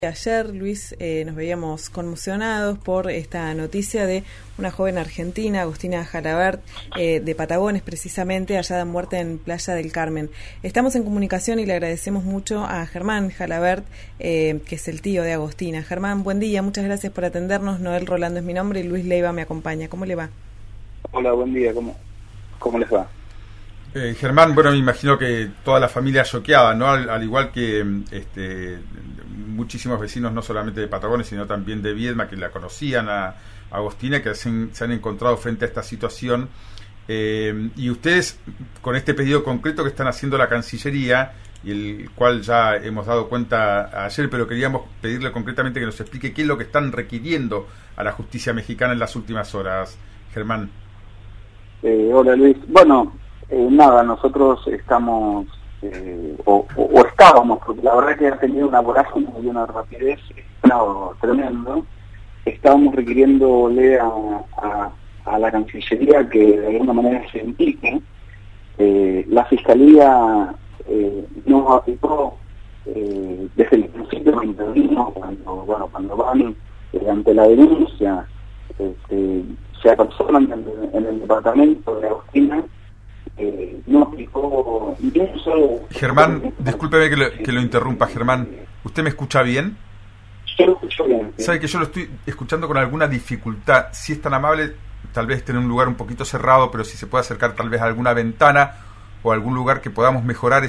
Ayer, Luis, nos veíamos conmocionados por esta noticia de una joven argentina, Agostina Jalabert, de Patagones precisamente, hallada muerta en Playa del Carmen. Estamos en comunicación y le agradecemos mucho a Germán Jalabert, que es el tío de Agostina. Germán, buen día, muchas gracias por atendernos. Noel Rolando es mi nombre y Luis Leiva me acompaña. ¿Cómo le va? Hola, buen día, ¿cómo les va? Germán, bueno, me imagino que toda la familia choqueada, ¿no? Al igual que muchísimos vecinos, no solamente de Patagones, sino también de Viedma, que la conocían a Agostina, que se han encontrado frente a esta situación. Y ustedes, con este pedido concreto que están haciendo la Cancillería, y el cual ya hemos dado cuenta ayer, pero queríamos pedirle concretamente que nos explique qué es lo que están requiriendo a la justicia mexicana en las últimas horas, Germán. Hola, Luis. Bueno, nada, nosotros estamos, o estábamos, porque la verdad que ha tenido una vorágine y una rapidez tremendo. Estábamos requiriéndole a la Cancillería que de alguna manera se implique. La Fiscalía nos aplicó desde el principio, me intervino cuando van ante la denuncia, se apersonan en el departamento de Agostina. No aplicó solo... Germán, discúlpeme que lo interrumpa, Germán. ¿Usted me escucha bien? Yo lo escucho bien. Sabe que yo lo estoy escuchando con alguna dificultad. Si es tan amable, tal vez esté en un lugar un poquito cerrado, pero si se puede acercar tal vez a alguna ventana o a algún lugar que podamos mejorar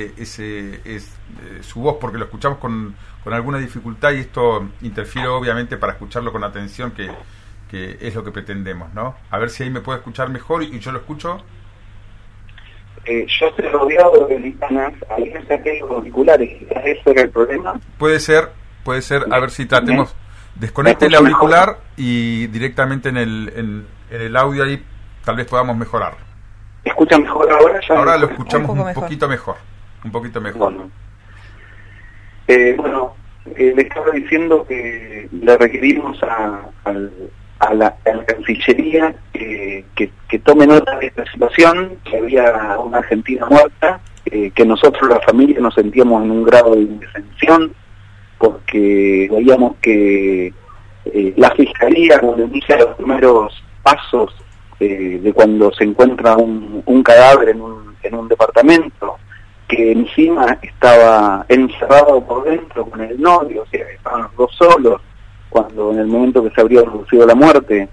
su voz, porque lo escuchamos con alguna dificultad y esto interfiere obviamente para escucharlo con atención, que es lo que pretendemos, ¿no? A ver si ahí me puede escuchar mejor y yo lo escucho. Yo estoy rodeado de ventanas, ahí me saqué los auriculares, ¿eso era el problema? Puede ser, a ver si tratemos, desconecte el auricular y directamente en el audio ahí tal vez podamos mejorar. ¿Escucha mejor ahora? Ahora lo escuchamos un poquito mejor. Bueno, le estaba diciendo que le requerimos a la Cancillería que tome nota de esta situación, que había una argentina muerta, que nosotros la familia nos sentíamos en un grado de indefensión porque veíamos que la Fiscalía, cuando inicia los primeros pasos de cuando se encuentra un cadáver en un departamento, que encima estaba encerrado por dentro con el novio, o sea, estaban los dos solos, cuando en el momento que se habría producido la muerte,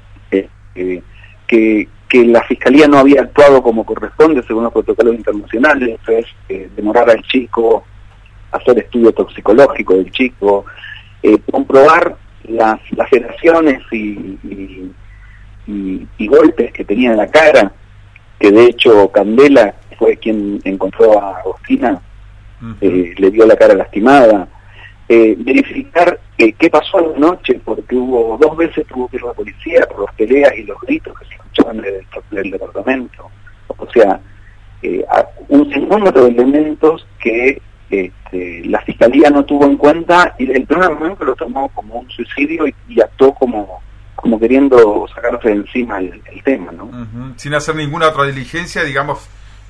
que la Fiscalía no había actuado como corresponde según los protocolos internacionales, eso es demorar al chico, hacer estudio toxicológico del chico, comprobar las laceraciones y golpes que tenía en la cara, que de hecho Candela fue quien encontró a Agostina, le dio la cara lastimada. Verificar qué pasó a la noche, porque dos veces tuvo que ir la policía por las peleas y los gritos que se escuchaban del departamento. O sea, un sinnúmero de elementos que la Fiscalía no tuvo en cuenta y el primer momento lo tomó como un suicidio y actuó como queriendo sacarse de encima el tema, ¿no? Sin hacer ninguna otra diligencia, digamos,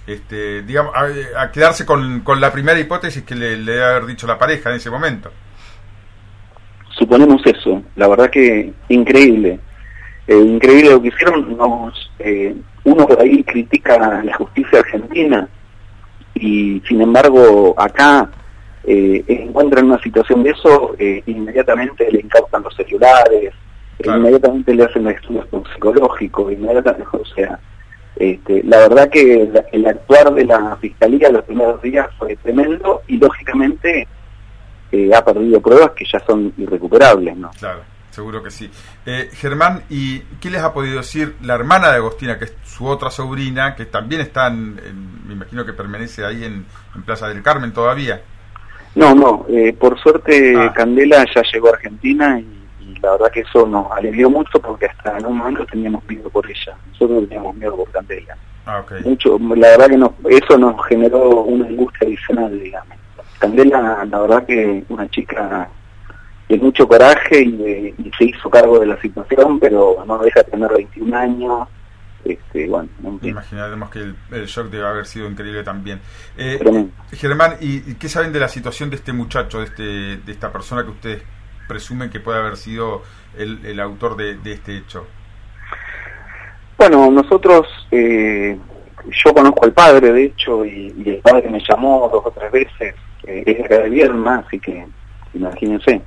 a quedarse con la primera hipótesis que le debe haber dicho la pareja en ese momento. Suponemos eso, la verdad que increíble lo que hicieron. Uno por ahí critica la justicia argentina y sin embargo acá encuentran una situación de eso, inmediatamente le incautan los celulares, claro. Inmediatamente le hacen estudios toxicológicos, inmediatamente, o sea, la verdad que el actuar de la Fiscalía los primeros días fue tremendo y lógicamente ha perdido pruebas que ya son irrecuperables, ¿no? Claro, seguro que sí. Germán, ¿y qué les ha podido decir la hermana de Agostina, que es su otra sobrina, que también está me imagino que permanece ahí en Playa del Carmen todavía? No, por suerte Candela ya llegó a Argentina y la verdad que eso nos alivió mucho porque hasta en un momento teníamos miedo por ella, nosotros teníamos miedo por Candela. Okay. Mucho, la verdad que eso nos generó una angustia adicional, digamos. Candela, la verdad que una chica de mucho coraje y se hizo cargo de la situación, pero no deja de tener 21 años, Bueno, en fin. Imaginaremos que el shock debe haber sido increíble también. Tremendo. Germán, ¿y qué saben de la situación de este muchacho, de esta persona que ustedes presumen que puede haber sido el autor de este hecho? Bueno, nosotros, yo conozco al padre, de hecho, y el padre me llamó 2 o 3 veces, es acá de Viedma, así que imagínense,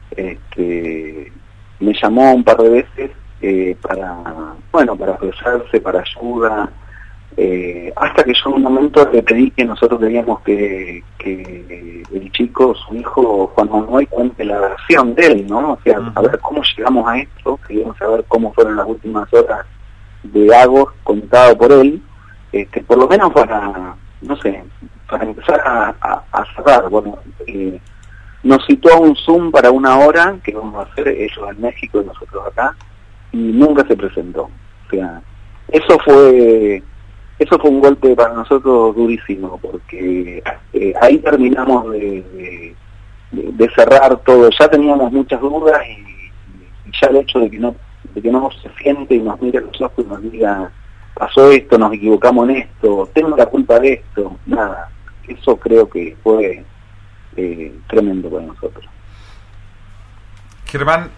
me llamó un par de veces para ofrecerse, para ayuda, hasta que yo en un momento le pedí que nosotros teníamos que el chico, su hijo Juan Manuel, cuente la versión de él, ¿no? O sea, a ver cómo llegamos a esto, queríamos saber cómo fueron las últimas horas de Agos contado por él, por lo menos para, no sé, para empezar a cerrar. Bueno, nos citó a un Zoom para 1 hora, que vamos a hacer ellos en México y nosotros acá, y nunca se presentó. O sea, eso fue un golpe para nosotros durísimo, porque ahí terminamos de cerrar todo. Ya teníamos muchas dudas y ya el hecho de que no se siente y nos mire a los ojos y nos diga, pasó esto, nos equivocamos en esto, tengo la culpa de esto, nada. Eso creo que fue tremendo para nosotros. Germán,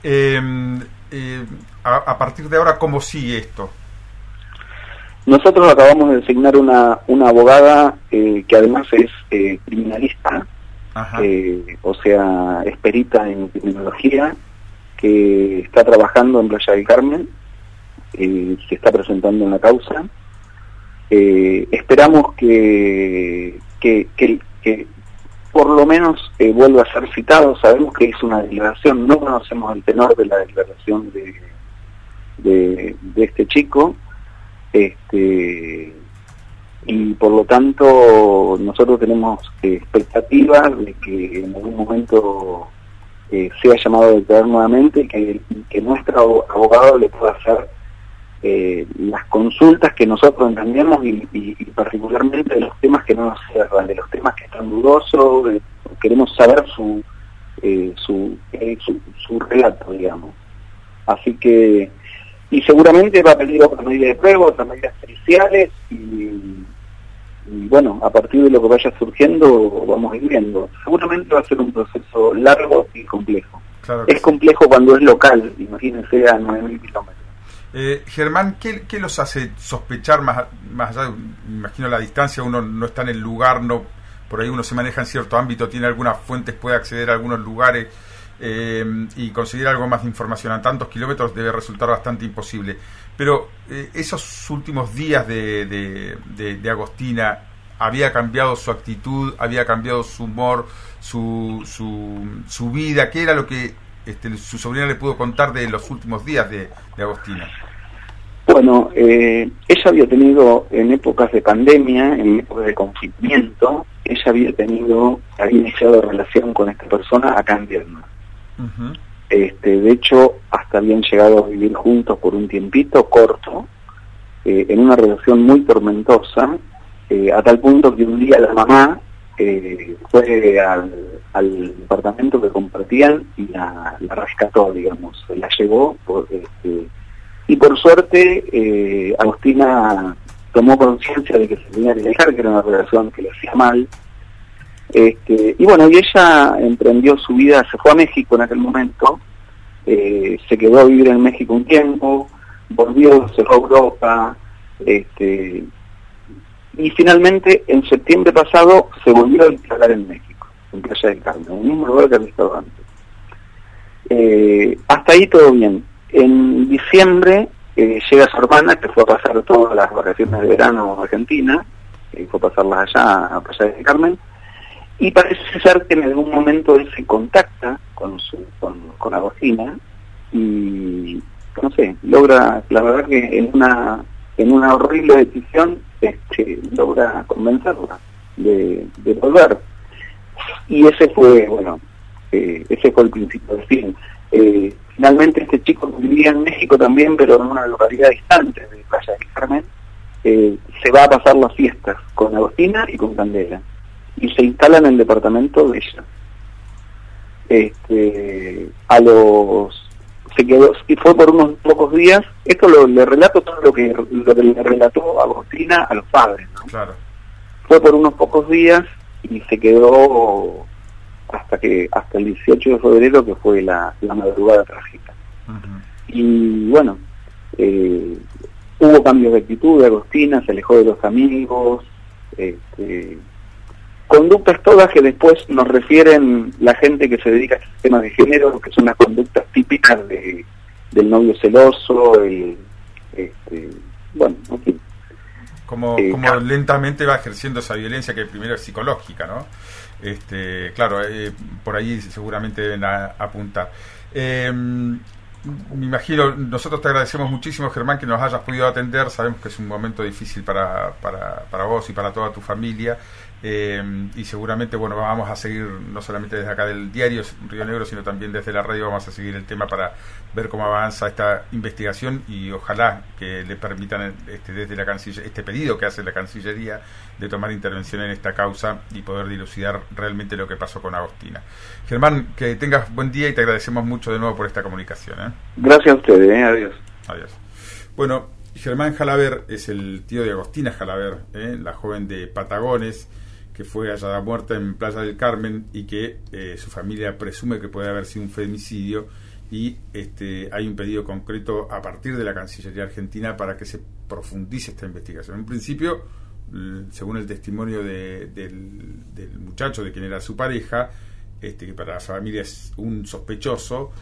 a partir de ahora, ¿cómo sigue esto? Nosotros acabamos de designar una abogada que además es criminalista, o sea, es perita en criminología, que está trabajando en Playa del Carmen, se está presentando en la causa. Esperamos que por lo menos vuelva a ser citado. Sabemos que es una declaración, no conocemos el tenor de la declaración de este chico, y por lo tanto nosotros tenemos expectativas de que en algún momento sea llamado a declarar nuevamente, que nuestro abogado le pueda hacer las consultas que nosotros entendemos y particularmente de los temas que no nos cierran, de los temas que están dudosos, queremos saber su relato, digamos. Así que, y seguramente va a pedir otra medida de prueba, otras medidas periciales, y bueno, a partir de lo que vaya surgiendo vamos a ir viendo. Seguramente va a ser un proceso largo y complejo. Claro que es complejo cuando es local, imagínense a 9.000 kilómetros. Germán, ¿qué los hace sospechar más allá de, me imagino, la distancia? Uno no está en el lugar, no, por ahí uno se maneja en cierto ámbito, tiene algunas fuentes, puede acceder a algunos lugares, y conseguir algo más de información a tantos kilómetros debe resultar bastante imposible. Pero esos últimos días de Agostina, ¿había cambiado su actitud, había cambiado su humor, su vida? ¿Qué era lo que su sobrina le pudo contar de los últimos días de Agostina? Bueno, ella había tenido en épocas de pandemia, en épocas de confinamiento, ella había iniciado relación con esta persona acá en Viedma. De hecho, hasta habían llegado a vivir juntos por un tiempito corto, en una relación muy tormentosa, a tal punto que un día la mamá fue al departamento que compartían y la rescató, digamos, la llevó, y por suerte Agostina tomó conciencia de que se tenía que dejar, que era una relación que le hacía mal, y bueno, y ella emprendió su vida, se fue a México en aquel momento, se quedó a vivir en México un tiempo, volvió, se fue a Europa, y finalmente en septiembre pasado se volvió a instalar en México, en Playa del Carmen, en el mismo lugar que había estado antes. Hasta ahí todo bien. En diciembre llega su hermana, que fue a pasar todas las vacaciones de verano a Argentina, fue a pasarlas allá a Playa del Carmen, y parece ser que en algún momento él se contacta con Agostina y, no sé, logra, la verdad que en una horrible decisión, logra convencerla de volver. Y ese fue, ese fue el principio del fin. Finalmente este chico vivía en México también, pero en una localidad distante de Playa del Carmen, se va a pasar las fiestas con Agostina y con Candela, y se instala en el departamento de ella. A los se quedó, y fue por unos pocos días. Esto le relato todo lo que le relató Agostina a los padres, ¿no? Claro. Fue por unos pocos días y se quedó hasta el 18 de febrero, que fue la madrugada trágica. Y bueno, hubo cambios de actitud de Agostina, se alejó de los amigos, conductas todas que después nos refieren la gente que se dedica a este tema de género, que son las conductas típicas del novio celoso, bueno, en fin. Como lentamente va ejerciendo esa violencia que primero es psicológica, ¿no? Claro, por ahí seguramente deben apuntar. Me imagino, nosotros te agradecemos muchísimo, Germán, que nos hayas podido atender. Sabemos que es un momento difícil para vos y para toda tu familia, y seguramente, bueno, vamos a seguir no solamente desde acá del diario Río Negro, sino también desde la radio. Vamos a seguir el tema para ver cómo avanza esta investigación y ojalá que le permitan desde la Cancillería, este pedido que hace la Cancillería de tomar intervención en esta causa y poder dilucidar realmente lo que pasó con Agostina. Germán, que tengas buen día y te agradecemos mucho de nuevo por esta comunicación, ¿eh? Gracias a ustedes, adiós. Adiós. Bueno, Germán Jalaber es el tío de Agostina Jalaber, la joven de Patagones, que fue hallada muerta en Playa del Carmen y que su familia presume que puede haber sido un femicidio, y hay un pedido concreto a partir de la Cancillería Argentina para que se profundice esta investigación. En principio, según el testimonio del muchacho, de quien era su pareja, que para la familia es un sospechoso,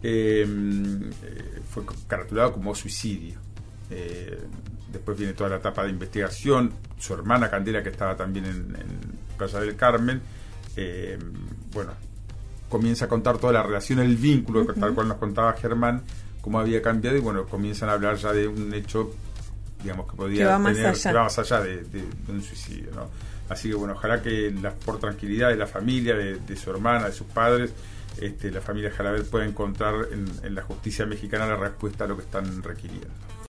fue caratulado como suicidio. Después viene toda la etapa de investigación. Su hermana Candela, que estaba también en Playa del Carmen, bueno, comienza a contar toda la relación, el vínculo, tal cual nos contaba Germán, cómo había cambiado, y bueno, comienzan a hablar ya de un hecho, digamos, que podía que va más allá de un suicidio, ¿no? Así que bueno, ojalá que por tranquilidad de la familia, de su hermana, de sus padres, la familia Jalaber pueda encontrar en la justicia mexicana la respuesta a lo que están requiriendo.